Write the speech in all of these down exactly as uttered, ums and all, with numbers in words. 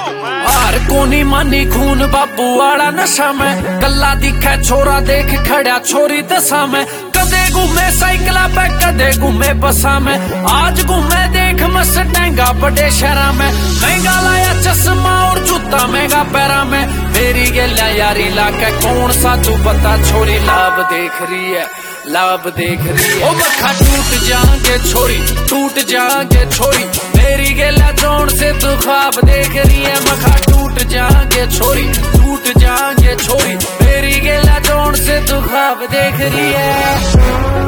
हार कोनी मानी खून बाबू वाला नशा में गल्ला दिखे छोरा देख खड़ा छोरी दशा में कदे घूमे साइकिल पे कदे घूमे बसा में आज घूमे देख मस्टैंगा बड़े शहरा में महंगा लाया चश्मा और जूता महंगा पैरा में मेरी गेला यारी लाके कौन सा तू बता छोरी लाभ देख रही है लाभ देख रही है। ओ मखा टूट जाएंगे छोरी टूट जाएंगे छोरी मेरी गेला जोन से तू ख्वाब देख रही है मखा टूट जाएंगे छोरी टूट जाएंगे छोरी मेरी गेला जोन से तू ख्वाब देख रही है।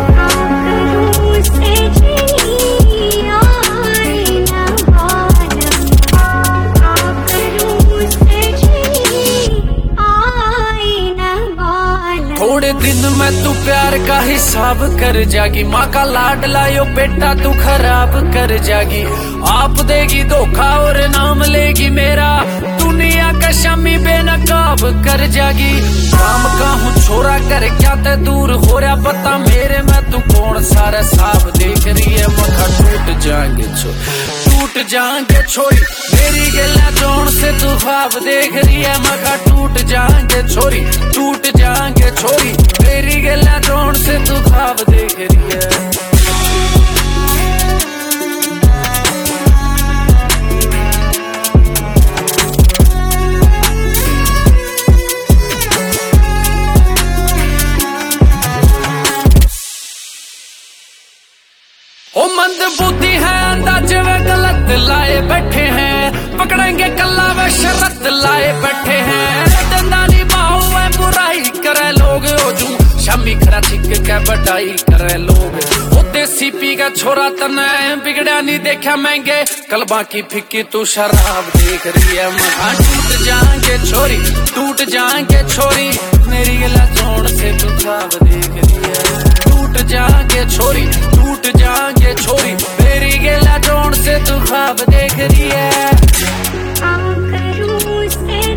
थोड़े दिन में तू प्यार का हिसाब कर जागी माँ का लाड लायो बेटा तू खराब कर जागी आप देगी धोखा और नाम लेगी मेरा दुनिया का शमी बेनकाब कर जागी काम का हूँ छोरा कर क्या ते दूर हो रहा पता मेरे में तू कौन सारा साफ देख रही है मखा टूट जाएंगे छोरी टूट जाएंगे छोरी मेरी गेला जोन से तू ख्वाब देख रही है मखा टूट जाएंगे छोरी टूट जाएंगे छोरी मेरी गेला जोन से तू ख्वाब देख रही है। ओ मंद बुद्धि है अंदाजे वे गलत लाए बैठे हैं पकड़ेंगे कल्ला वे शरत लाए बैठे हैं दंदानी बाहु वे बुराई करे लोग ओजू शमी खरा छिक के बटाई करे लोग ओ देसी पी का छोरा तने बिगड़ा नहीं देखा महंगे कलबा की फिक्की तू शराब देख रही है मखा टूट जाएंगे छोरी टूट जाएंगे छोरी मेरी गला जोड़ से तू ख्वाब देख रही है टूट जाएंगे छोरी टूट जाएंगे छोरी मेरी गेला जोड़ से तू ख्वाब देख रही है।